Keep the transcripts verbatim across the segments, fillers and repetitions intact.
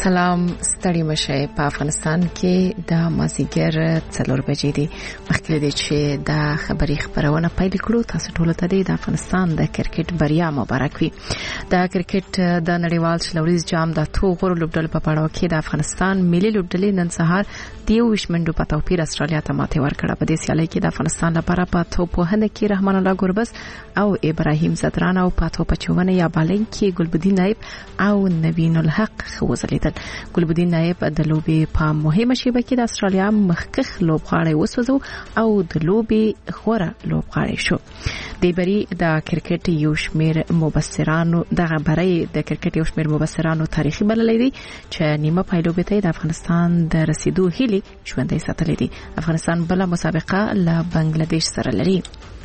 سلام ستړي مشه په افغانستان کې د مازیګر څلور بجې دي مخکې دې چې د خبري خبرونه پیل کړو تاسو ټول ته د افغانستان د کرکټ بریا مبارک وي د کرکټ د نړیوال شلوريز جام د تو غوړو لوبډل په پړاو کې د افغانستان ملي لوبډلې نن سهار دیو وشمنډو په توپیر استرالیا ته ماته ورکړه په دې سیالي کې د افغانستان لپاره په توپ وهنه کې رحمان الله ګوربز او ابراهیم زدران او په توپ چونه یا بالنګ کې ګلبدین نایب او نوین الحق خوځلیدل ګلبدین نایب د لوبې په مهمه شیبه کې د استرالیا مخکخ لوبغاړی وسوځو او د لوبې خوره لوبغاړی شو د بری د کرکټ یو شمیر مبصرانو دغه برای د کرکټ یو شمیر مبصرانو تاریخي بللی دي چې نیمه پایلوبې ته د افغانستان د رسیدو هیلي ژوندۍ ساتلې دي افغانستان بل مسابقه له بنگلاديش سره لري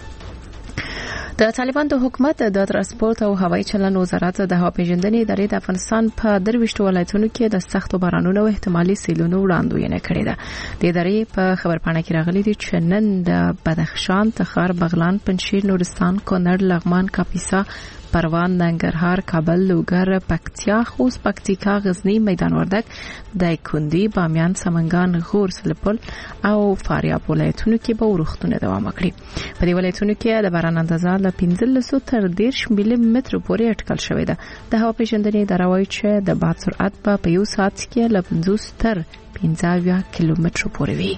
د طالبان د حکومت د ترانسپورت او هوایي چلن وزارت د هوا پیژندنې ادارې د افغانستان په درويشت ولایتونو کې د سختو بارانونو او احتمالي سیلونو وړاندوینه کړې ده د ادارې په خبرپاڼه کې راغلي دي چې نن د بدخشان، تخار، بغلان، پنجشیر، نورستان، کونړ، لغمان، کاپیسا، پروان، ننګرهار، کابل، لوګر، پکتیا، خوست، پکتیکا، غزنی، میدان وردګ، دایکندي، بامیان، سمنګان، غور، سلپل او فاریاب ولایتونو کې به ورښتونه دوام وکړي په دې ولایتونو کې د باران اندازه له پنځلس تر دېرش ملي متر پورې اټکل شوې ده د هوا پیژندنې اداره وايي چې د باد سرعت په یو ساعت کې له پنځوس تر پنځه کیلومتر پورې وي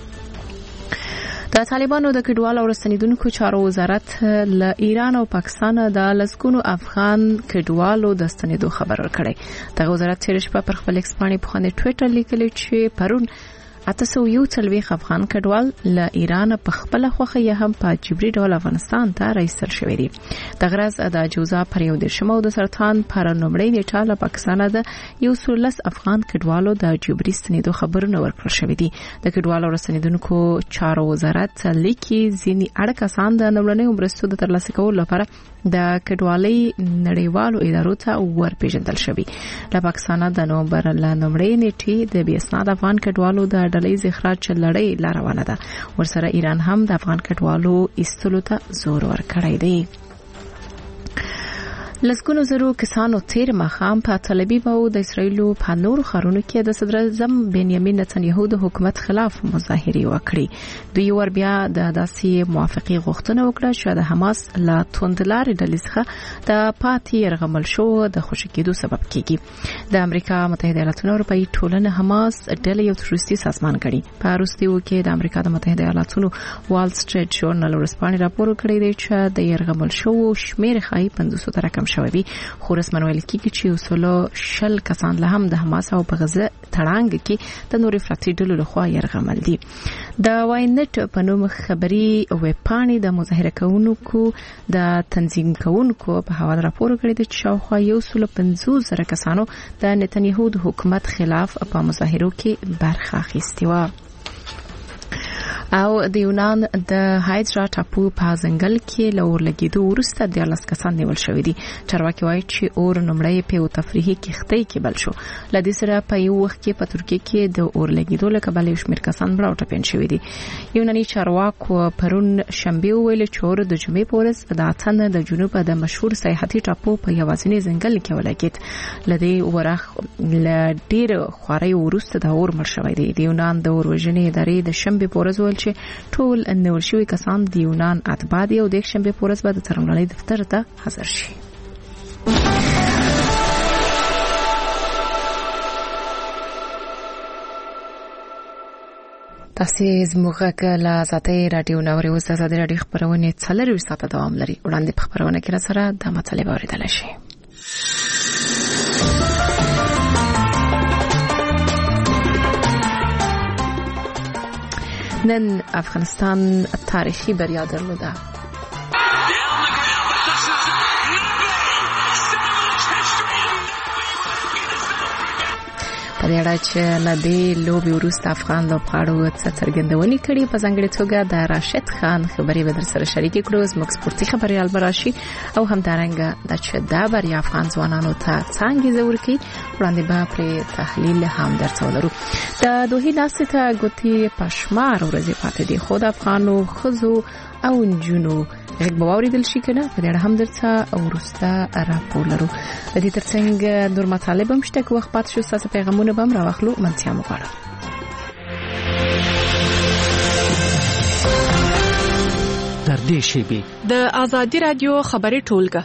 د طالبانو د کډوالو او رسنیدونکو چارو وزارت له ایران او پاکستان د لسګونو افغان کډوالو د ستنېدو خبر ورکړی د وزارت چیرش په خپل ایکس باندې په خانه ټوئیټر لیکلی چې پرون اته سو یو څلويخ افغان کډوال له ایران په خپل خوخه یې هم په جبري ډول افغانستان ته راځل شوې دي د غرض د جوزا پر یو د شمو د سرطان پر نومړی نیټه له پاکستان د یو سلس افغان کډوالو د جبري ستنېدو خبرونه ورکړل شوې دي د کډوالو رسنیدونکو چارو وزارت لیکي ځینی اړه کسان د نړیوالو مرستو د ترلاسه کولو لپاره د کډوالۍ نړیوالو ادارو ته ورپېژندل شوی له پاکستان د نومبر له نومړی نیټې د بي اسناد افغان کډوالو د ډلې زخراج لړۍ لار روانه ده ورسره ایران هم د افغان کډوالو ایستلو ته زور ورکړی دی لسګونو زرو کسانو تیر مخام په تل ابیب او د اسرایل په نور خارونو کې د صدر اعظم بنیامین نتنیاهو د حکومت خلاف مظاهره وکړي دوی ور بیا د داسې موافقه غوښتنه وکړه چې د حماس لا توندلار ډلې څخه د پاتې يرغمل شو د خوشکېدو سبب کیږي د امریکا متحده ایالاتونو اروپאי ټولنه حماس ډلې یو تروریستي سازمان کړي په روسیو کې د امریکا د متحده ایالاتونو وال سټریټ ژورنال ورسپانې راپور کړی دی چې د يرغمل شو شمیر خای پنځوس تر رقم شوی خو رسمن ویل کیږي چې وسلو شل کسان له هم د حماس او په غزه تړانګ کې د نوري فراتي ډلو لخوا يرغمل دي د واینټ په نوم خبري ویبپاڼې د مظاهره کوونکو د تنظیم کوونکو په حواله راپور کړی دی چې شاوخوا یو سل پنځوس زره کسانو د نتنیاهو د حکومت خلاف په مظاهرو کې برخه اخیستې و او د یونان د هایدرا ټاپو په ځنګل کې لور لګیدو ورسته د لاس کسان نیول شوې دي چارواکي وایي چې اور نمړی په تفریحي کښتۍ کې بل شو لدې سره په یو وخت کې په ترکیه کې د اور لګیدو لکه بل شمیر کسان بړاو ټپین شوې دي یوناني چارواکو پرون شنبه ویل چې اور د جمعې په ورځ د اتن د جنوب د مشهور سیاحتي ټاپو په یوازینی ځنګل کې ولګید لدې ورخ ل ډیر خوري ورسته د اور مړ شوې دي د یونان د اور وژنې ادارې د شنبه په ورځ چې ټول نور شوی کسان د یونان اتباع دي او د شنبه په ورځ به د ترمنلۍ دفتر ته حاضر شي تاسو زموږه له ذاتي رادیو نوري او ذاتي رادیو خبرونه څلور ساعته دوام لري وړاندې په خبرونه کې را سره د مطلب اوریدل شي نن افغانستان تاریخي بریا درلوده په دې اړه چې لدې لوبي وروسته افغان لوبغاړو څرګندونې کړې په ځانګړي توګه د راشد خان خبري به در سره شریک کړو زموږ سپورتي خبري البراشي او همدارنګه د چې دا بریا افغان ځوانانو ته څنګه زور کوي وړاندې به پر تحلیل هم درته ولرو د دوه لاسته ته ګوتی پښمار ورځې پاتې دي خو د افغانو خزو او جنو غږ به واوریدل شي کنه په دې اړه هم درته ورسته راپور لرو. د دې ترڅنګ نور مطالب هم شته، وخت پات شو تاسو پیغامونه به هم راوخلو. منځیا مو غواړم. تر دې شی د آزادی رادیو خبري ټولګه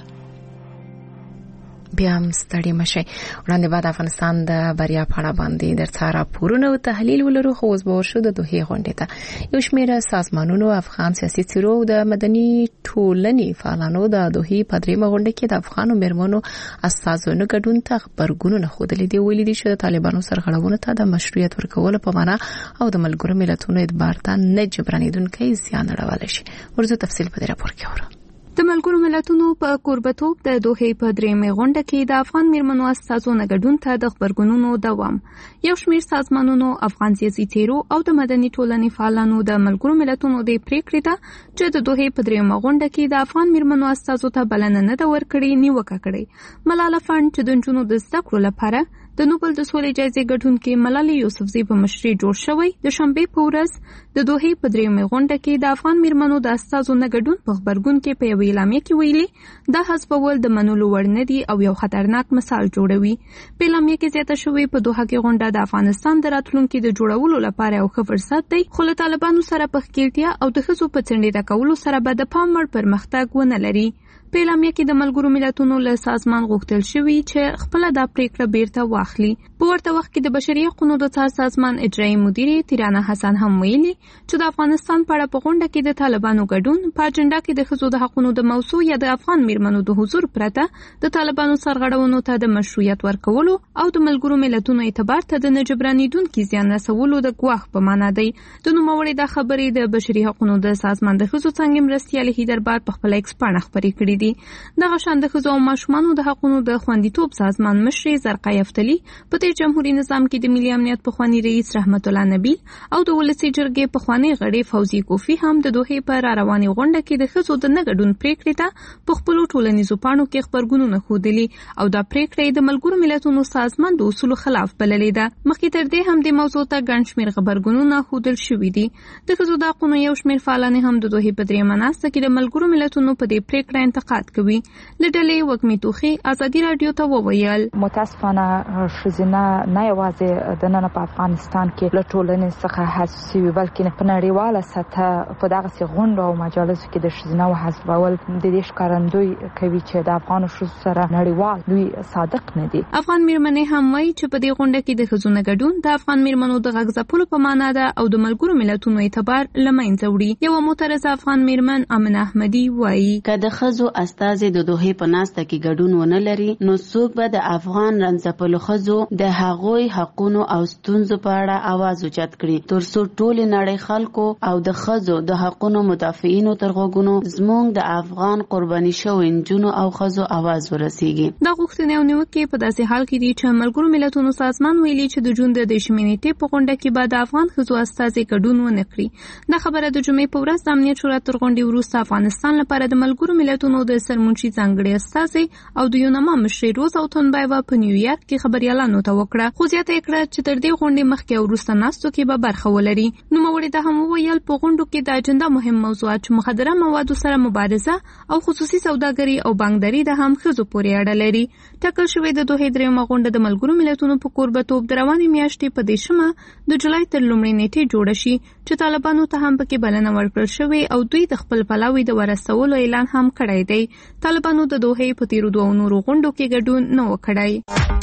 بیا هم ستړي مشي. وړاندې بعد افغانستان د بریا په اړه باندې درته راپورونه او تحلیل ولرو. خو اوس به ورشو د دوحې غونډې ته. یو شمېر سازمانونو افغان سیاسي څیرو د مدني ټولنې فعالانو د دوحې په دریمه غونډه کې د افغانو میرمنو استازونو ګډون ته خبرګونونه ښودلي دي. ویلي دي چې د طالبانو سرغړونو ته د مشروعیت ورکولو په معنا او د ملګرو ملتونو اعتبار ته نه جبرانیدونکي زیان اړولی شي. ورزو تفصیل په دې راپور کې اورو. د ملګرو ملتونو په کوربتوب د دوحې په درېمه غونډه کې د افغان میرمنو استازونو ګډون ته د خبرګونونو دوام. یو شمېر سازمانونو، افغان سیاسي څیرو او د مدني ټولنې فعالانو د ملګرو ملتونو د پریکړې ته چې د دوحې په درېمه غونډه کې د افغان میرمنو استازو ته بلنه نه ده ورکړې نیوکه کړې. ملاله فند چې د نجونو د زده کړو لپاره د نوبل د سولې جایزې ګټونکې ملالۍ یوسفزۍ په مشرۍ جوړ شوی د شنبې په ورځ د دوحې په درېمه غونډه کې د افغان میرمنو د استازو نه ګډون په خبرګون کې په یوې اعلامیه کې ویلي دا حسابول د منلو وړ نه دي او یو خطرناک مثال جوړوي. په اعلامیه کې زیاته شوې په دوحه کې غونډه د افغانستان د راتلونکي د جوړولو لپاره یو ښه فرصت دی، خو له طالبانو سره په ښکېلتیا او د ښځو په څنډې کولو سره به د پام وړ پرمختګ ونه لري. په اعلامیه کې د ملګرو ملتونو له سازمان غوښتل شوی چې خپل د پریکړه بیرته واخلي. په ورته وخت کې د بشري حقوقو د څار سازمان اجرایي مدیره تیرانه حسن هم ویلي چې د افغانستان په اړه په غونډه کې د طالبانو ګډون په اجنډا کې د ښځو د حقوقو د موضوع یا د افغان میرمنو د حضور پرته د طالبانو سرغړونو ته د مشروعیت ورکولو او د ملګرو ملتونو اعتبار ته د نجبرانیدونکو زیان رسولو د ګواښ په معنا دی. د نوموړي د خبرې د بشري حقوقو د سازمان د ښځو څنګه مرستیال هیدربار په خپل ایکس پاڼه خبرې کړې دي. دغه شان د ښځو او ماشومانو د حقوقو د خوندیتوب سازمان مشر زرقای افتلی په تیر جمهوریت نظام کې د ملي امنیت پخوانی رئیس رحمت الله نبیل او د ولسی جرګې پخوانی غړي فوزي کوفی هم د دوحې پر رواني غونډه کې د ښځو د نګډون پریکړې ته په خپل ټولنیزو پاڼو کې خبرګونونه ښودلي او دا پریکړه د ملګرو ملتونو سازمان د اصولو خلاف بللې ده. مخکې تر دې هم د موضوع ته ګڼ شمېر خبرګونونه ښودل شوي دي. د ښځو د حقوقو یو شمېر فعالان هم د دوحې په درېیمه ناسته کې د ملګرو ملتونو په دې پریکړه انتقاد کوي. لډلې وګمې توخي آزادي رادیو ته وویل متاسفانه ښځینه نه یوازې د نن په افغانستان کې له ټولنې څخه حذف شوي بلکې په نړیواله سطحه په دغسې غونډو او مجالسو کې د ښځینه حذفول د دې ښکارندوی کوي چې د افغانو ښځو سره نړیوال دوی صادق نه دي. افغان میرمنې هم وایي چې په دې غونډه کې د ښځو نه ګډون د افغان میرمنو د غږ ځپلو په معنا ده او د ملګرو ملتونو اعتبار له منځه وړي. یوه معترضه افغان میرمن امنه احمدي وایي که د ښځو استازي د دوحې په ناسته کې ګډون ونه لري نو څوک به د افغان رنځپلو ښځو د هغوی حقونو او ستونزو په اړه आवाज اوچت کړي تر څو ټولې نړۍ خلکو او د ښځو د حقونو مدافعینو تر غوږونو زموږ د افغان قرباني شوو نجونو او ښځو आवाज ورسیږي. دا غوښتنې او نیوکې په داسې حال کې دي چې ملګرو ملتونو سازمان ویلي چې د جون د دېرشمې نیټې په غونډه کې به د افغان ښځو استازي ګډون ونه کړي. دا خبره د جمعې په ورځ د امنیت شورا تر غونډې وروسته افغانستان لپاره د ملګرو ملتونو د سرمنشي ځانګړي استازي او د یوناما مشر روز او تنبایوا په نیویارک کې خبريالانو ته وکړه. خو زیاته کړه چې تر دې غونډې مخکې او وروسته ناستو کې به برخه ولري. نو موري د هم ویل په غونډو کې د اجنډا مهم موضوعات مخدره موادو سره مبارزه او خصوصي سوداګري او بانکداري د هم ښځو پورې اړه لري. ټاکل شوې د دوحې درېیمه غونډه د ملګرو ملتونو په کوربتوب د روانې میاشتې په دیشمه د جولای تر لومړۍ نیټې جوړه شي چې طالبانو ته هم پکې بلنه ورکړل شوې او دوی د خپل پلاوي د ورسولو اعلان هم کړی دی. طالبانو د دوحې په تیرو دوه نورو غونډو کې ګډون نه وکړای.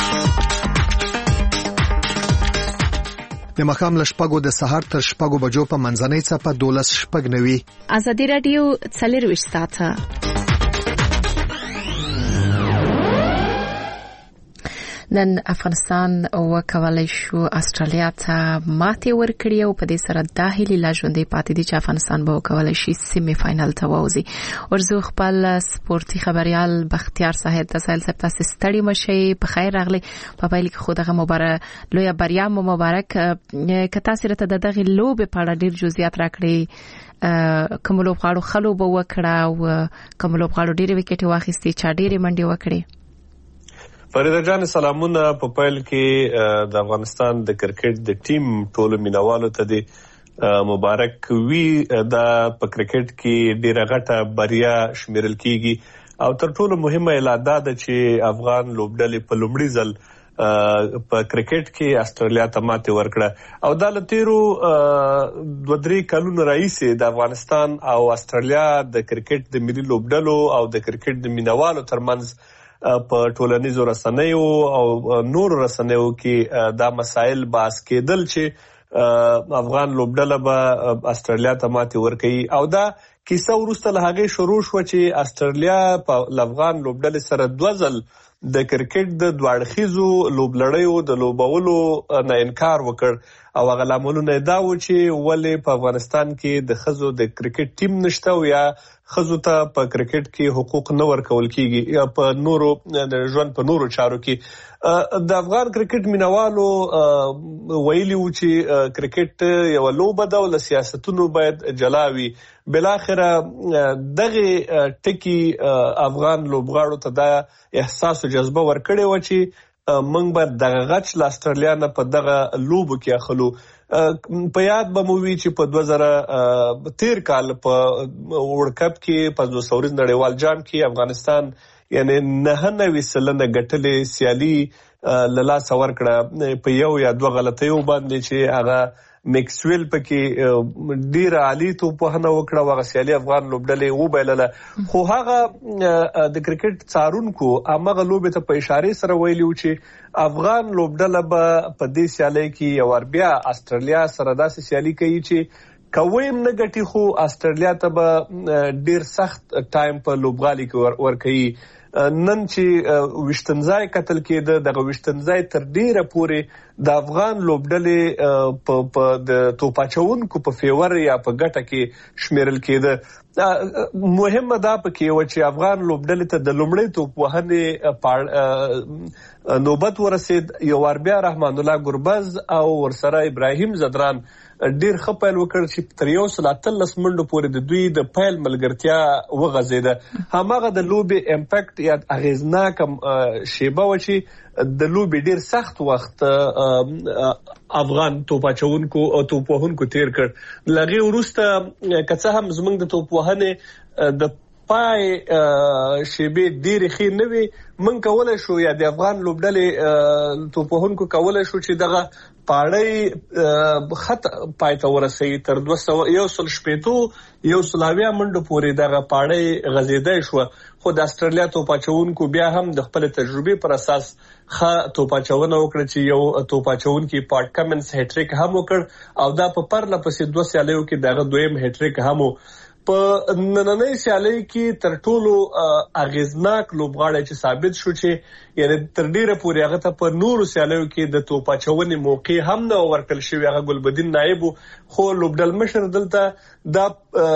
د مخام له شپږو د سهار تر شپږو بجو په منځنۍ څپه دولس شپږ نوي. آزادي رادیو څلرویشت ساعته نن افغانستان وکولای شو استرالیا ته ماتې ورکړي او په دې سره د هیلې لا ژوندۍ پاتې دي چې افغانستان به وکولای شي سیمه فائنل ته ووځي. ورزو خپل سپورتي خبريال بختیار صاحب د سایل سپتا ستړي مشي په خیر راغلي په پایله کې خو دغه مبارک لوی بریا مبارک کتا سره ته دغه لوب په اړه ډیر جزئیات راکړي کوم لوب غاړو خلو به وکړه او کوم لوب غاړو ډیره وکټي واخیستي چا ډیره منډي وکړي. فریده جان سلامونه. په پیل کې د افغانستان د کرکټ د ټیم ټولو مینوالو ته د مبارک وی دا په کرکټ کې ډیره غټه بریا شمیرل کیږي او تر ټولو مهمه اعلاده ده چې افغان لوبډلې په لومړي ځل په کرکټ کې استرالیا ته ماتې ورکړه او دا له تیرو دوه درې کلونو راهیسې د افغانستان او استرالیا د کرکټ د ملي لوبډلو او د کرکټ د مینوالو ترمنځ په ټولنیزو رسنیو او نورو رسنیو کې دا مسایل بحث کېدل چې افغان لوبډله به استرالیا ته ماتې ورکوي او دا کیسه وروسته له هغې شروع شوه چې استرالیا په افغان لوبډلې سره دوه ځل د کرکټ د دوه اړخیزو لوبلړیو د لوبولو نه انکار وکړ او هغه لاملونه یې دا و چې ولې په افغانستان کې د ښځو د کرکټ ټیم نشته او یا ښځو ته په کرکټ کې حقوق نه ورکول کیږي یا په نورو د ژوند په نورو چارو کې د افغان کرکټ مینوالو ویلي و چې کرکټ یوه لوبه ده او له سیاستونو باید جلا وي بالاخره دغه ټکي افغان لوبغاړو ته دا احساس او جذبه ورکړې وه چې موږ به دغه غچ له استرالیا نه په دغه لوبو کې اخلو. په یاد به مو وي چې په دوه زره تیر کال په ورلډ کپ کې پنځوس اوريز نړیوال جام کې افغانستان یعنی نه نوي سلنه ګټلې سیالي له لاسه ورکړه په یو یا دوه غلطیو باندې چې هغه میکسویل پکې ډیره عالی توپوهنه وکړه او هغه سیالي افغان لوبډلې وبایلله خو هغه د کرکټ څارونکو همغه لوبې ته په اشارې سره ویلي و چې افغان لوبډله به په دې سیالۍ کې یو وار بیا استرالیا سره داسې سیالي کوي چې کویم نه ګټي خو استرالیا ته به ډیر سخت ټایم په لوبغالي کې ورکوي. نن چې وشتنځای قتل کېده دغه وشتنځای تر ډیره پورې د افغان لوبډلې په د توپاچونکو په فیور یا په ګټه کې شمیرل کېده. مهمه دا پکې و چې افغان لوبډلې ته د لومړۍ توپوهنې نوبت ورسید. یو وار بیا رحمان الله ګربز او ورسره ابراهیم زدران ډیر ښه پیل وکړ چې تر یو سل اتلس منډو پورې د دوی د پیل ملګرتیا وغځېده. هماغه د لوبې امپیکټ یا اغیزناک شیبه و چې د لوبې ډیر سخت وخت افغان توپاچونکو او توپوهونکو تیر کړ. له هغې وروسته که څه هم زموږ د توپوهنې د پای شیبې ډېرې ښې نه وي موږ کولی شو یا د افغان لوبډلې توپوهونکو کولی شو چې دغه پاړۍ خط پای ته ورسوي. تر دوه سوه یو سل شپېتو یو سل اویا منډو پورې دغه پاړۍ غځېدی شوه خو د استرالیا توپاچونکو بیا هم د خپل تجربې پر اساس ښه توپاچونه وکړه چې یو توپاچونکي پاټ کمنس هیټریک هم وکړ او دا په پرله پسې دوه سیالیو کې دغه دویم هیټریک هم و. په نننۍ سیالۍ کې تر ټولو اغیزناک لوبغاړی چې ثابت شو چې یعنی تر ډیره پورې هغه ته په نورو سیالیو کې د توپاچونې موقع هم نه ورکړل شوې هغه ګلبدین نایب خو لوبډل مشر دلته دا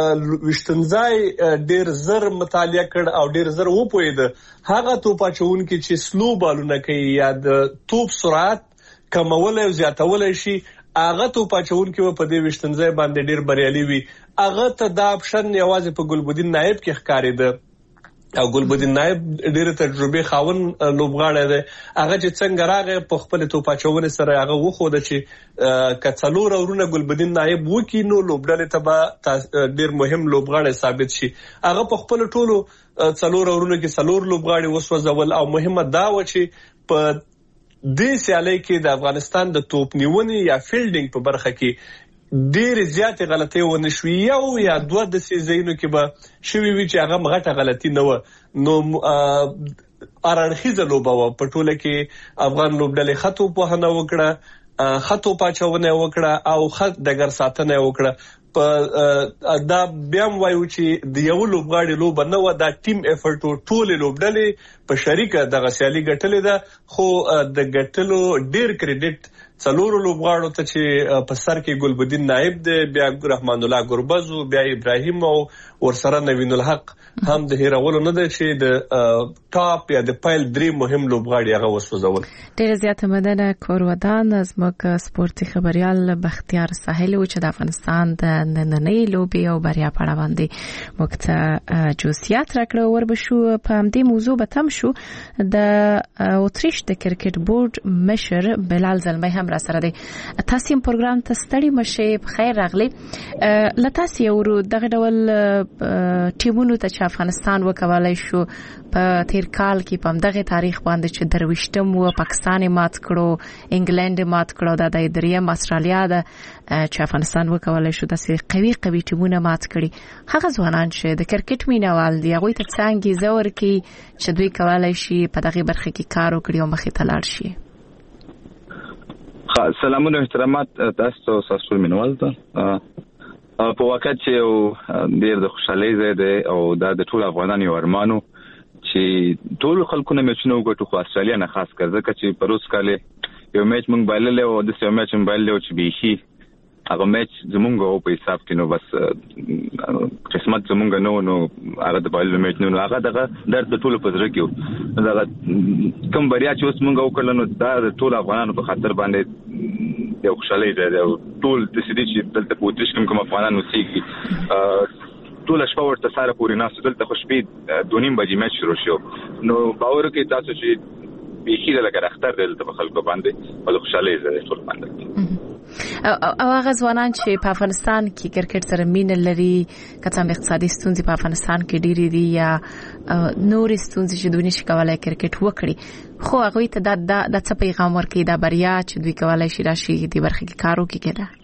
وشتنځای ډیر زر مطالعه کړ او ډیر زر وپوهېده هغه توپاچونکي چې سلو بالونه کوي یا د توپ سرعت کمولی او زیاتولی شي هغه توپاچونکي به په دې وشتنځای باندې ډیر بریالي وي. هغه ته دا اپشن یوازې په ګلبدین نایب کې ښکارېده او ګلبدین نایب ډېره تجربې خاوند لوبغاړی دی. هغه چې څنګه راغی په خپلې توپاچونې سره هغه وښوده چې که څلور اورونه ګلبدین نایب وکړي نو لوبډلې ته به ډېر مهم لوبغاړی ثابت شي. هغه په خپلو ټولو څلور اورونو کې څلور لوبغاړي وسوځول او مهمه دا وه چې په دې سیالۍ کې د افغانستان د توپ نیونې یا فیلډینګ په برخه کې ډېرې زیاتې غلطۍ ونه شوې. یو یا دوه داسې ځایونو کې به شوي وي چې هغه غټه غلطي نه وه نو هر اړخیزه لوبه وه. په ټوله کې افغان لوبډلې ښه توپوهنه وکړه ښه توپاچونه یې وکړه او ښه ډګر ساتنه یې وکړه. په دا بیا هم وایو چې د یو لوبغاړي لوبه نه وه دا ټیم افرټ و ټولې لوبډلې په شریکه دغه سیالي ګټلې ده خو د ګټلو ډیر کریډټ څلورو لوبغاړو ته چې په سر کې ګلبدین نایب دی بیا رحمان الله ګربز بیا ابراهیم او ورسره نوین الحق هم د هیرولو نه دی چې د ټاپ یا د پیل درې مهم لوبغاړي هغه وسوځول. ډېره زیاته مننه کورودان زموږ سپورتي خبریال بختیار ساحل و چې د افغانستان د نننۍ لوبې او بریا په اړه باندې موږ ته جزئیات راکړه. وربشو په همدې موضوع به تم شو. د اتریش د کرکټ بورډ مشر بلال زلمی هم را سره دی. تاسو هم پروګرام ته ستړي مشه. بخیر راغلی. لتاسو یو دغه ډول ټیمونو ته چې افغانستان وکولای شو په تیر کال کې په دغه تاریخ باندې چې درويشتم و پاکستان مات کړو، انګلند مات کړو، د دای دریم استرالیا د چې افغانستان وکولای شو داسې قوي قوي ټیمونه مات کړي. هغه ځوانان چې د کرکټ مینوال دي هغه ته څنګه زور کې چې دوی کولای شي په دغه برخه کې کار وکړي او مخې ته لاړ شي. سلامونه احترامات تاسو تاسو مینوال ته په وخت چې ډیر د خوشحالۍ ځای دی او دا د ټول افغانانو یو ارمانو چې ټول خلکو نه میچونه وګټو، خو استرالیا نه خاص کر ځکه چې پروس کاله یو میچ مونږ بایلل او د سیو میچ مونږ بایلل چې بيخي هغه میچ زمونږ په حساب کې نو بس قسمت زمونږ نو نو هغه د بایلل میچ نو هغه دغه درد ټول په ځر کې دا کوم بریا چې اوس مونږ وکړل نو دا د ټول افغانانو په خاطر باندې یو خوشحالي ده. ټول د سړي چې دلته پوتریش کوم افغانانو سیږي ټول شپه ورته سره پورې ناس دلته خوشبي دونیم بجې میچ شروع شو. نو باور کې تاسو چې بيخي لکه اختر دلته په خلکو باندې په خوشحالي زړه ټول باندې او هغه ځوانان چې په افغانستان کې کرکټ سره مینه لري، کله هم اقتصادي ستونزې په افغانستان کې ډېرې دي یا نور ستونزې چې دوی نشي کولای کرکټ وکړي، خو هغه ته د د څه پیغام ورکړي د بریا چې دوی کولای شي راشي د برخه کې کار وکړي کنه.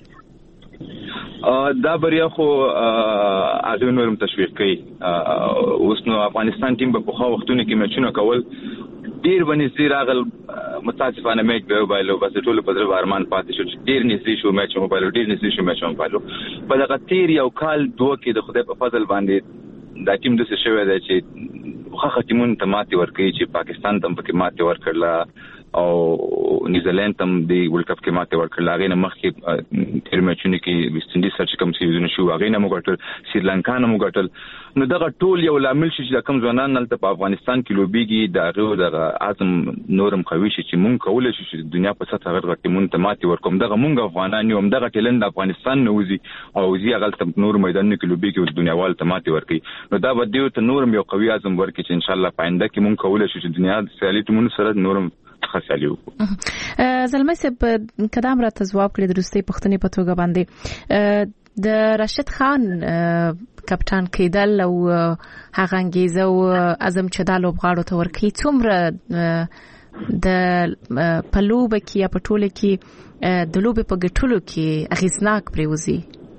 دا بریا خو هغه نورم تشویق کوي. اوس نو افغانستان ټیم په خو وختونو کې میچونه کول ډیر ونځي راغل متاسفانه میچ به وبایلو بس ټول په درو ارمان پاتې شو. ډیر نږدې شو میچ وبایلو ډیر نږدې شو میچ وبایلو په دغه تیر یو کال دوه کې د خدای په فضل باندې دا ټیم د څه شوی دی چې خو ټیمون ته ماتې ورکړي چې پاکستان تم پکې ماتې ورکړله او نیوزیلند تم د ورلد کپ کې ماته ورکړل. هغه نه مخکې تیر میچونه کې ویسټ انډیز سره کوم سیریزونه شو هغه نه موږ سریلانکا نه موږ نو دغه ټول یو لامل شي چې کوم ځوانان نن په افغانستان کې لوبيږي دا غو دغه اعظم نورم قوي شي چې مونږ کولای شو چې دنیا په سطح غړ ټیمون ته ماتې ورکوم. دغه مونږ افغانان یو دغه ټیلند افغانستان نه وزي او زی هغه نور میدان کې لوبيږي او دنیا وال ته ماتې ورکړي. نو دا به دیو ته نورم یو قوي اعظم ورکړي چې ان شاء الله پاینده کې مونږ کولای شو چې دنیا د سیالي ټیمونو سره نورم خاصالي وکړو. زلمه سب کدام را تجواب کړی درسته پښتنې په توګه باندې د راشد خان کپټان کېدل او هغه انګیزه او اعظم چې د لوبغاړو ته ورکی څومره د پلوب کې په ټوله کې د لوب په ګټلو کې اغیزناک پریوزي.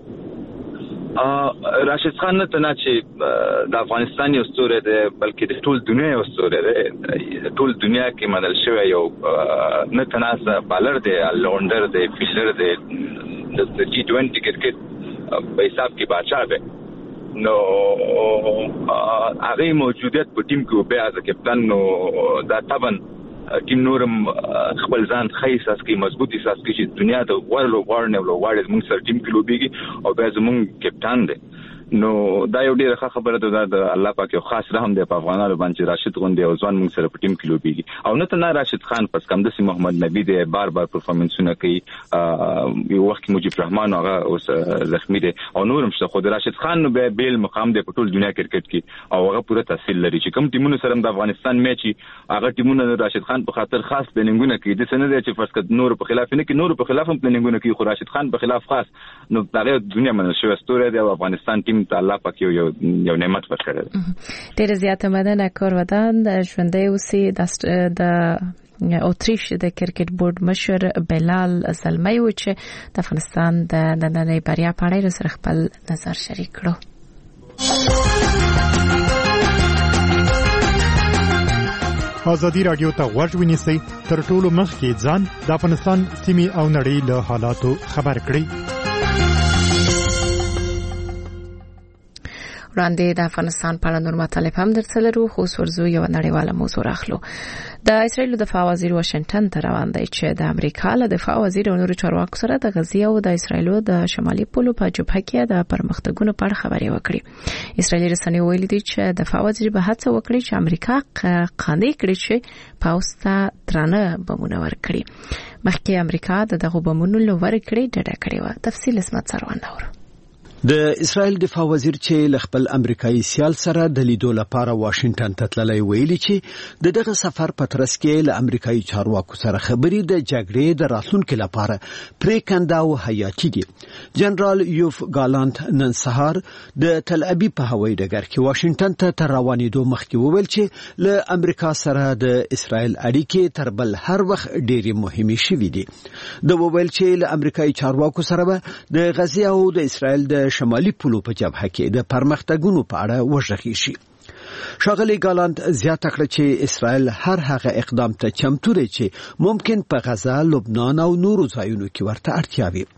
راشد خان نه تنه چې د افغانستان یو ستوری دی بلکې د ټول دنیا یو ستوری دی. ټول دنیا کې منل شوی یو نه تنه بالر دی، الراونډر دی، فیلډر دی، د ټي ټوئنټي کرکټ په حساب کې بادشاہ دی. نو هغه موجودیت په ټیم کې به از کپتان نو دا طبعا ټیم نورم خپل ځان خې اساس کې مضبوط اساس کې چې دنیا د ورلو ورنه ولو وړ موږ سره ټیم کې لوبيږي او به زموږ کپتان دی. نو دا یو ډیره ښه خبره ده د الله پاک یو خاص رحم دی په افغانانو باندې راشد غوندي او ځوان موږ سره په ټیم کې لوبيږي او نه ته راشد خان پس کم د محمد نبی دی بار بار پرفورمنسونه کوي. یو وخت مجيب رحمان هغه اوس زخمی دی او نورم شته خو د راشد خان نو به بیل مقام دی په ټول دنیا کرکټ کې او هغه پوره تحصیل لري چې کوم ټیمونو سره د افغانستان میچ هغه ټیمونو د راشد خان په خاطر خاص پلانینګونه کوي. د سند چې فرض کړه نور په خلاف نه کې نور په خلاف هم پلانینګونه کوي خو راشد خان په خلاف خاص نو دغه دنیا منل شوی ستوری دی او افغانستان ټیم ته الله پاک یو یو نعمت ورکړل. ډېر زیاته مننه کور ودان د ژوندۍ اوسې د اوتریش د کرکټ بورډ مشر بلال زلمی و چې د افغانستان د نننۍ بریا په اړه سره خپل نظر شریک کړو. ازادي رادیو ته غوږ ونیسئ تر ټولو مخکې ځان د افغانستان سیمې او نړۍ له حالاتو خبر کړئ. وړاندې د افغانستان په اړه نور مطالب هم درته لرو خو ورزو یو نړیواله موضوع راخلو. د اسرایل دفاع وزیر واشنگټن ته روان دی چې د امریکا له دفاع وزیر او نورو چارواکو سره د غزې او د اسرایل د شمالي پولو په جبهه کې د پرمختګونو په اړه خبرې وکړي. اسرایلی رسنۍ ویلي دي چې دفاع وزیر به هڅه وکړي چې امریکا قانع کړي چې پاوسته درانه بمونه ورکړي. مخکې امریکا د دغه بمونو لور کړی ډډه کړې و. تفصیل اسمت سروان نور. د اسرائیل دفاع وزیر چې خپل امریکایي سیال سره د لیدو لپاره واشنگټن ته تللی ویلي چې د دغه سفر په ترڅ کې له امریکایي چارواکو سره خبرې د جګړې د راتلونکو لپاره پریکنده او حیاتي دي. جنرال یوف ګالانت نن سهار د تل ابیب په هوایي ډګر کې واشنگټن ته تر روانېدو مخکې وویل چې له امریکا سره د اسرائیل اړیکې تر بل هر وخت ډېرې مهمې شوې دي. د وویل چې له امریکایي چارواکو سره به د غزې او د اسرائیل د شمالي پولو په جبهه کې د پرمختګونو په اړه وژغي شي. ښاغلي ګالانت زیاته کړه چې اسرائیل هر هغه اقدام ته چمتو دی چې ممکن په غزه، لبنان او نورو ځایونو کې ورته اړتیا وي.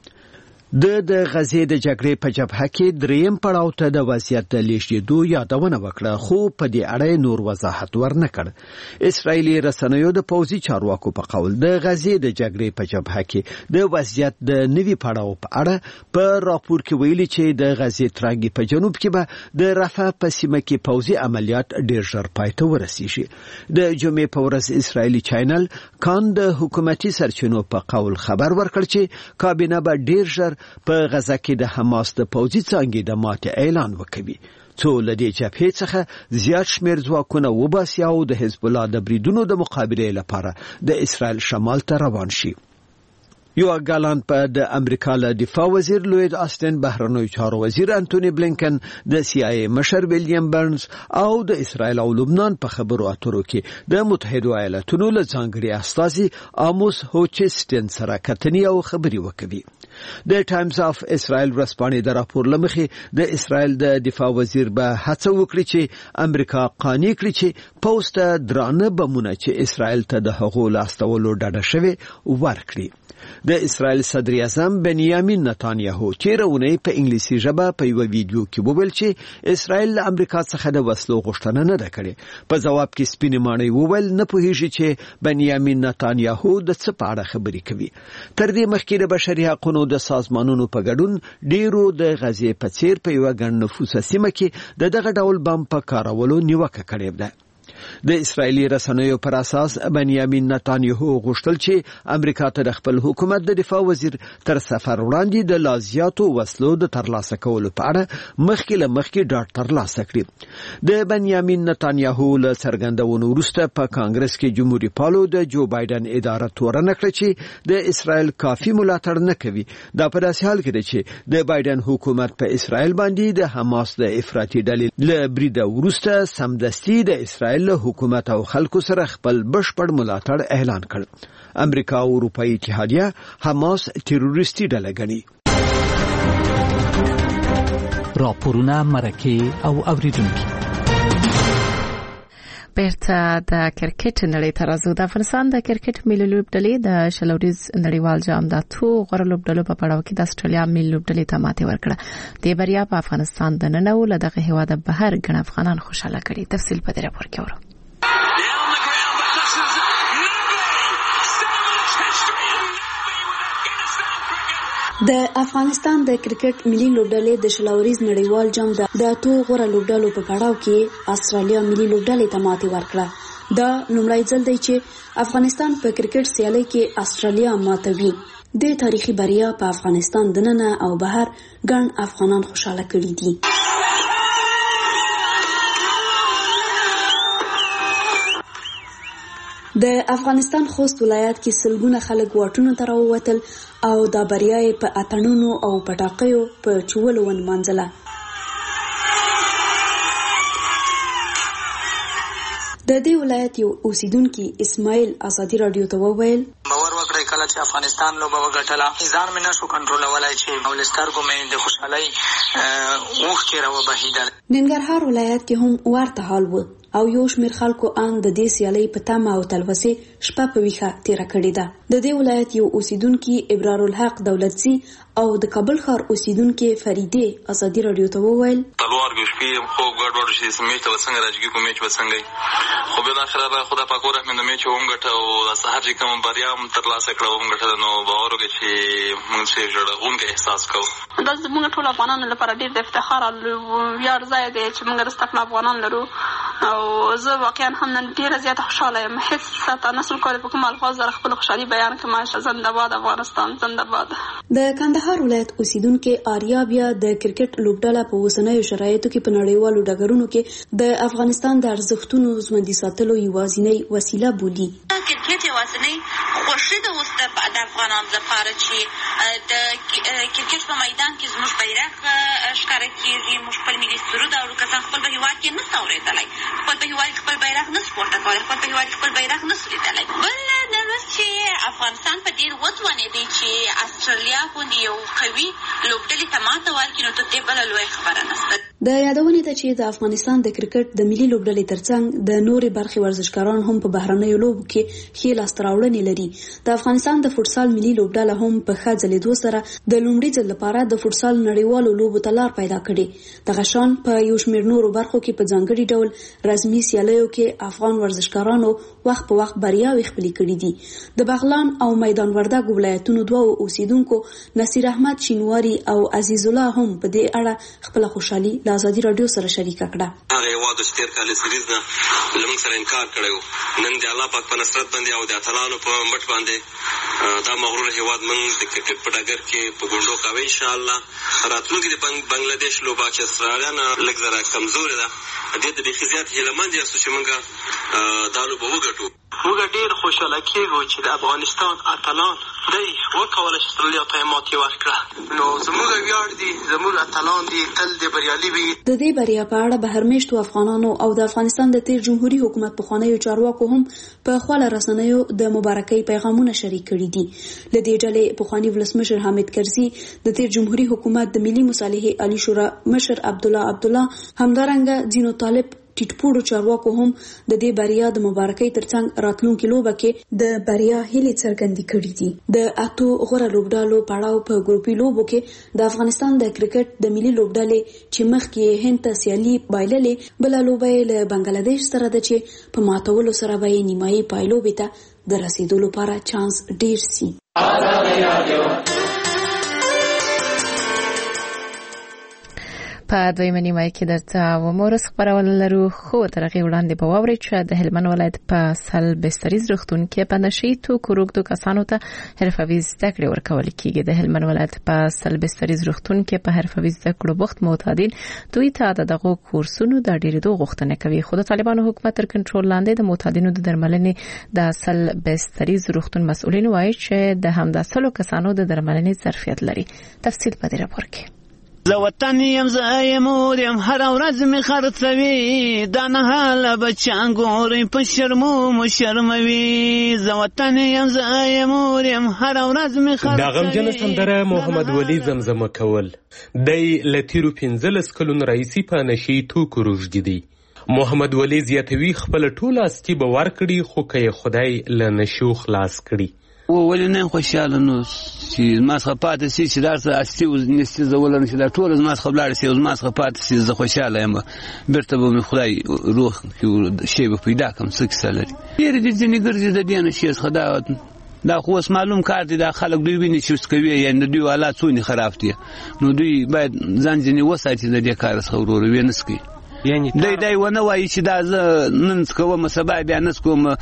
د د غزې د جګړې په جبهه کې دریم پړاو ته د وضعیت د لیږدېدو یادونه وکړه، خو په دې اړه نور وضاحت ورنه کړ. اسرائیلي رسنیو د پوځي چارواکو په قول د غزې د جګړې په جبهه کې د وضعیت د نوي پړاو په اړه په راپور کې ویلي چې د غزې ترانګي په جنوب کې به د رفح په سیمه کې پوځي عملیات ډېر ژر پای ته ورسیږي. د جمعې په ورځ اسرائیلي چینل کان د حکومتي سرچینو په قول خبر ورکړ چې کابینه به ډېر ژر په غزه کې د حماس د پوځي څانګې د ماتې اعلان وکړي، څو له دې جبهې څخه زیات شمېر ځواکونه وباسي او د حزب الله د بریدونو د مقابلې لپاره د اسرائیل شمال ته روان شي. یو ګالانت په د امریکا له دفاع وزیر لوید آستن، بهرنیو چارو وزیر انټونی بلینکن، د سی آی ای مشر ویلیام برنز او د اسرائیل او لبنان په خبرو اترو کې د متحده ایالاتونو له ځانګړي استازي آموس هوچستن سره کتنې او خبرې وکړي. د ټایمز اف اسرائیل ورځپاڼې د راپور لمخې د اسرائیل د دفاع وزیر به هڅه وکړي چې امریکا قانع کړي چې پوسټ درانه بمونه چې اسرائیل ته د هغو لاستولو ډډه شوی ورکړي. د اسرائیل صدر اعظم بنیامین نتانیاهو چیرونه په انګلیسي ژبه په یو ویډیو کې وویل چې اسرائیل له امریکا څخه د وسلو غوښتنه نه ده کړې. په جواب کې سپینې ماڼۍ وویل نه پوهیږي چې بنیامین نتانیاهو د څه په اړه خبرې کوي. تر دې مخکې د بشري حقوقو د سازمانونو په ګډون ډیرو د غزې په څیر په یو ګڼ نفوسه سیمه کې د دغه ډول بم په کارولو نیوکه کړې ده. د اسرائیلي رسنیو پر اساس بنیامین نتانیاهو غوښتل چې امریکا ته د خپل حکومت د دفاع وزیر تر سفر وړاندې د لازیاتو وسلو د ترلاسه کولو په اړه مخکې له مخکې ډاډ ترلاسه کړي. د بنیامین نتانیاهو له څرګندونو وروسته په کانګرس کې جمهوریت پالو د جو بایدن اداره تورنه کړه چې د اسرائیل کافي ملاتړ نه کوي. دا په داسې حال کې دی چې د بایدن حکومت په اسرائیل باندې د حماس د افراطي ډلې له بریده وروسته سمدستي د اسرائیل حکومت او خلکو سره خپل بشپړ ملاتړ اعلان کړ. امریکا او اروپאי اتحادیه حماس تروریستي ډله ګڼي. راپورونه مرکه او اوریدونکو بیرته د کرکټ نړۍ ته راځو. د افغانستان د کرکټ ملي لوبډلې د شلوريز نړیوال جام د اتو غوړ لوبډلو په پړاو کې د استرالیا ملي لوبډلې ته ماتې ورکړه. د بریا په افغانستان د ننو له دغه هیواد بهر ګڼ افغانان خوشاله کړي. تفصیل په دې راپور کې اورو. د افغانستان د کرکټ ملي لوبډلې د شلوريز نړیوال جام د اتو غوړ لوبډلو په پړاو کې استرالیا ملي لوبډلې ته ماتې ورکړه. دا لومړی ځل دی چې افغانستان په کرکټ سیالي کې استرالیا ماتوي. د تاریخي بریا په افغانستان دننه او بهر ګڼ افغانان خوشاله کړي دي. د افغانستان خوست ولایت کې سلګونه خلک واټونو ته راووتل او دا بریا په اتڼونو او پټاقیو په چولو ونمانځله. د دې ولایت یو اوسیدونکي اسماعیل ازادي رادیو ته وویل باور وکړئ کله چې افغانستان لوبه وګټله ځان مې نشو کنټرولولای چې ولسترګو مې د خوشحالۍ اوښکې راوبهېدل. ننګرهار ولایت کې هم ورته حال و او یو شمېر خلکو ان د دې سیالۍ په تمه او تلوسې شپه په ویښه تیره کړې ده. د دې ولایت یو اوسیدونکي ابرار الحق دولتزي او د کابل ښار اوسیدونکي فریدې ازادي رادیو ته وویل تلوار ګشپې خو ګډوډ شي سمېټ ته وسنګ راځي کوم میچ وسنګ خو بل اخر را خدا پاک ورحمت د میچ هم ګټه او د سحر چې کوم بریا هم ترلاسه کړو هم ګټه نو باور وکړي چې موږ چې جوړونکو احساس کوو. دا زموږ ټول افغانانو لپاره ډېر د افتخار او ویاړ ځای دی چې موږ د افغانان لرو او زه واقعا هم نن ډیره زیاته خوشاله یم. هیڅ ساته نسل کولی په کوم الفاظ سره خپل خوشحالي بیان کړم. زنده باد افغانستان، زنده باد. د کندهار ولایت اوسیدونکو آریا بیا د کرکټ لوبډله په اوسنیو شرایطو کې په نړیوالو ډګرونو کې د افغانستان د ارزښتونو ژوندي ساتلو یوازینی وسیله بولي. کرکټ یوازینی خوښي ده اوس د افغانانو لپاره چې د کرکټ په میدان کې زموږ بیرغ ښکاره کېږي، موږ خپل ملي سرود اورو. کسان خپل په هېواد کې نشي اورېدلی، خپل په هېواد کې خپل بیرغ نشي پورته کولی، خپل په هېواد کې خپل بیرغ نشي لیدلی. بل دا روز چې افغانستان په ډېر وځوانېدی چې استرالیا غوندې یو قوي لوبډلې ته ماته ورکړي، نو تر دې بله لویه خبره نشته. د یادونې ده چې د افغانستان د کرکټ د ملي لوبډلې ترڅنګ د نورې برخې ورزشکاران هم په بهرنیو لوبو کې ښې لاسته راوړنې لري. د افغانستان د فوټسال ملي لوبډله هم په ښه ځلېدو سره د لومړي ځل لپاره د فوټسال نړیوالو لوبو ته لار پیدا کړې. دغه شان په یو شمېر نورو برخو کې په ځانګړي ډول رسمي سیالیو کې افغان ورزشکارانو وخت په وخت بریاوې خپلې کړې دي. د بغلان او میدان وردګ ولایتونو دوه اوسیدونکو نصیر احمد شینواری او عزیز الله هم په دې اړه خپل خوشحالي له ازادي رادیو سره شریکه کړه. هغه هېواد چې تېر کال سریز نه له موږ سره انکار کړی و، نن د الله پاک په نصرت باندې او د اتلانو په مټ باندې دا مغرور هېواد موږ د کرکټ په ډګر کې په ګونډو کوي. انشاءالله راتلونکي د بنګلادیش لوبه چې استرالیا نه لږ ذره کمزورې ده، دې ته بیخي زیات هیلهمند یاستو چې موږ دا لوبه وګټو. موږ ډېر خوشحاله کېږو چې د افغانستان اتلان دی وکولی چې استرالیا ته یې ماتې ورکړه. نو زموږ ویاړ دي، زموږ اتلان دي، تل دې بریالي وي. د دې بریا په اړه بهرمېشتو افغانانو او د افغانستان د تیر جمهوریت حکومت پخوانیو چارواکو هم په خپل رسنیو د مبارکۍ پیغامونه شریک کړي دي. له دې ډلې پخوانی ولسمشر حامد کرزي، د تیر جمهوریت حکومت د ملي مصالحې عالی شورا مشر عبدالله عبدالله، همدارنګه ځینو طالب ټیټپوړو چارواکو هم د دې بریا د مبارکۍ ترڅنګ راتلونکي لوبه کې د بریا هیلې څرګندې کړې دي. د اتو غوره لوبډالو پړاو په ګروپي لوبو کې د افغانستان د کرکټ د ملي لوبډلې چې مخکې هند ته سیالي بایللې، بله لوبه یې له بنګلادیش سره ده چې په ماتولو سره به یې نیمایي پایلوبې ته د رسیدو لپاره چانس ډیر سي. په دویمه نیمه کې درته ومورس خبرول لرو. خو تر هغې وړاندې به واورئ چې د هلمند ولایت په سل بستریز روغتون کې په نشي توکو روږدو کسانو ته حرفوي زده کړې ورکول کېږي. د هلمند ولایت په سل بستریز روغتون کې په حرفوي زده کړو بوخت معتادین دوی ته د دغو کورسونو د ډیرېدو غوښتنه کوي. خو د طالبانو حکومت تر کنټرول لاندې د معتادینو د درملنې د سل بستریز روغتون مسؤلین وایي چې د همدا سلو کسانو د درملنې ظرفیت لري. تفصیل په دې راپور کې. زه وطن یم، زه یم مور یم، هره ورځ مې خرڅوي، دا نه حاله بچیان ګورئ په شرمو مو شرموي. زه وطن یم، زه یم مور یم، هره ورځ مې خرڅوي. دا غمجنه سندره محمد ولی زمزمه کول. دی له تیرو پنځلس کلونو راهیسې په نشي توکو روږدي دی. محمد ولی زیاتوي خپل ټول استی به ورکړي، خو که یې خدای له نشو خلاص کړي. و ولې نه خوشاله نو چې ما څخه پاتې سي چې دا څه استي او نستي زول نه چې دا ټول ما څخه بلاړ سي او ما څخه پاتې سي. زه خوشاله یم، بیرته به مې خدای روح شی به پیدا کړم. څه کیسه لري ډېرې دي ځینې ګرځي د دې نه شي څخه دا دا خو اوس معلوم کار دی. دا خلک دوی ویني چې اوس کوي، یعنې دوی حالات څونه خراب دي، نو دوی باید ځان ځینې وساتي د دې کار څخه ورور وینس کوي. دی دی ونه وایي چې دا زه نن کوم سبا بیا نس کوم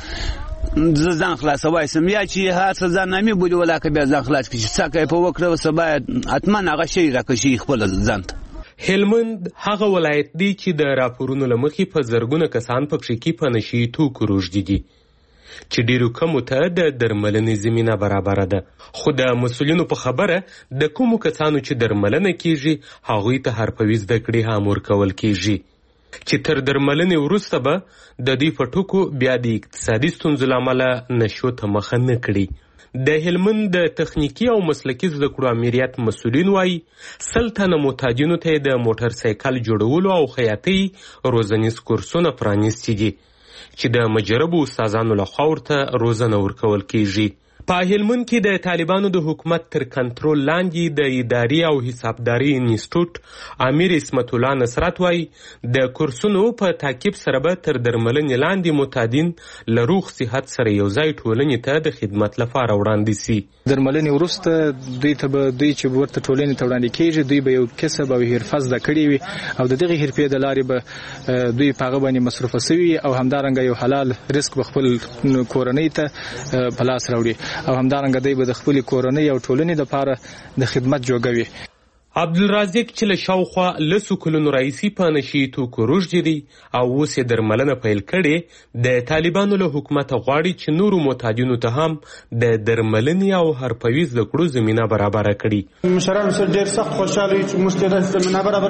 زه ځان خلاصوای سم، یا چې هر څه ځان نامي بولي ولاکه بیا ځان خلاص کړي چې څه کوي په وکړه سبا اتمن هغه شی راکشي خپل ځان ته. هلمند هغه ولایت دی چې د راپورونو لمخې په زرګونه کسان پکې کې په نشي توکو روږدي دي، چې ډیرو کمو ته د درملنې زمینه برابره ده. خو د مسؤلینو په خبره د کومو کسانو چې درملنه کیږي هغوی ته حرفوي زده کړې هم ورکول کیږي، چې تر درملنې وروسته به د دې په ټکو بیا د اقتصادي ستونزو له امله نشو ته مخه نه کړي. د هلمند د تخنیکي او مسلکي زده کړو امریت مسؤلین وایي سل تنه معتادینو ته د موټر سایکل جوړولو او خیاطۍ روزنیز کورسونه پرانیستي دي، چې د مجربو استادانو لخوا ورته روزنه ورکول کیږي. په هلمند کې د طالبانو د حکومت تر کنټرول لاندې د اداري او حسابداري انسټیټیوټ امیر اسمت الله نصرت وایي د کورسونو په تعقیب سره به تر درملنې لاندې متعدین له روغ صحت سره یو ځای ټولنې ته د خدمت لپاره وړاندې سي. درملنې وروسته دوی ته به دوی چې ورته ټولنې ته وړاندې کېږي دوی به یو کسب او حرفه زده کړې وي او د دغې حرفې د لارې به دوی په هغه باندې مصروفه سوي او همدارنګه یو حلال رزق به خپل کورنۍ ته په لاس راوړي او همدارنګه دوی به د خپلې کورنۍ او ټولنې دپاره د خدمت جوګوي. عبدالرازق چې له شاوخوا لسو کلونو راهیسې په نشي توکو روږدي دي او اوس یې درملنه پیل کړې د طالبانو له حکومته غواړي چې نورو معتادینو ته هم د درملنې او حرفوي زده کړو زمینه برابره کړي. مشرانو سره ډېر سخت خوشحاله یو چې موږ ته دا زمینه برابره